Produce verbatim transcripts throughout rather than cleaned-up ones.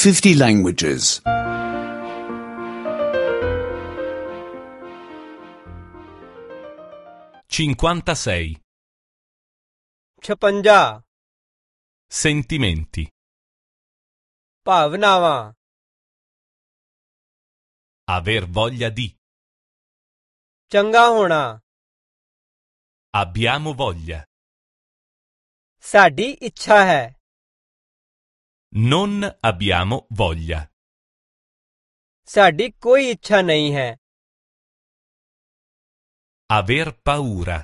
fifty languages. cinquantasei. छपंजा Sentimenti. भावनावां Aver voglia di. चंगा होना Abbiamo voglia. साडी इच्छा है Non abbiamo voglia. साडी कोई इच्छा नहीं है Aver paura.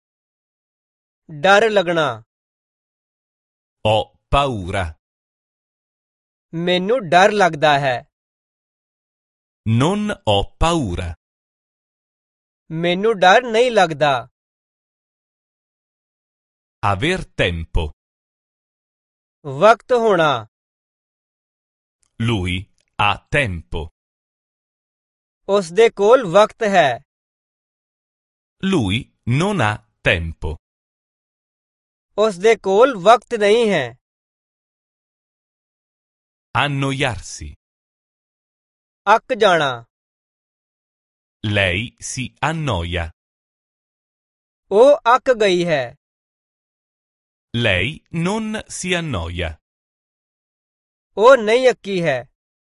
डर लगना Ho paura. मैनू डर लगदा है Non ho paura. मैनू डर नहीं लगदा Aver tempo. वक्त होना Lui ha tempo. उस दे कोल वक्त है Lui non ha tempo. उस दे कोल वक्त नहीं है Annoiarsi. अक जाना Lei si annoia. ओ अक गई है Lei non si annoia. ओ नहीं अक्की है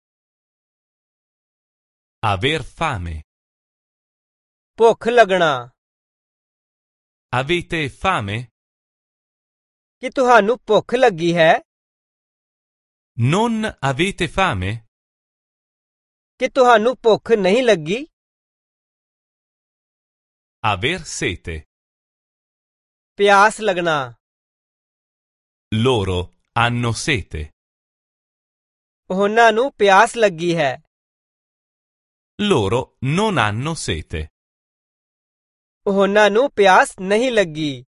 Aver fame. भुख लगना Avete fame? कि तुहानू भुख लगी है Non avete fame? कि तुहानू भुख नहीं लगी Aver sete. प्यास लगना Loro hanno sete. ਉਹਨਾਂ ਨੂੰ प्यास लगी है Loro non hanno sete. ਉਹਨਾਂ ਨੂੰ प्यास नहीं लगी